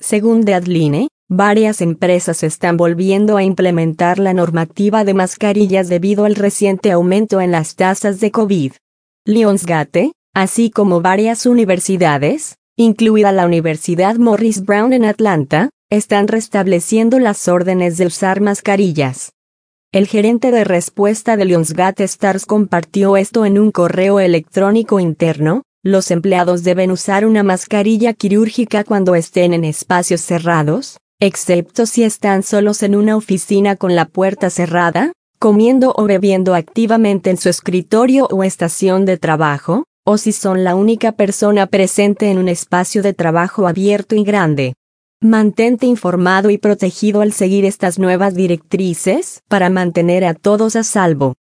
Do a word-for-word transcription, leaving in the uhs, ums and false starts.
Según Deadline, varias empresas están volviendo a implementar la normativa de mascarillas debido al reciente aumento en las tasas de COVID. Lionsgate, así como varias universidades, incluida la Universidad Morris Brown en Atlanta, están restableciendo las órdenes de usar mascarillas. El gerente de respuesta de Lionsgate Stars compartió esto en un correo electrónico interno: los empleados deben usar una mascarilla quirúrgica cuando estén en espacios cerrados, excepto si están solos en una oficina con la puerta cerrada, comiendo o bebiendo activamente en su escritorio o estación de trabajo, o si son la única persona presente en un espacio de trabajo abierto y grande. Mantente informado y protegido al seguir estas nuevas directrices para mantener a todos a salvo.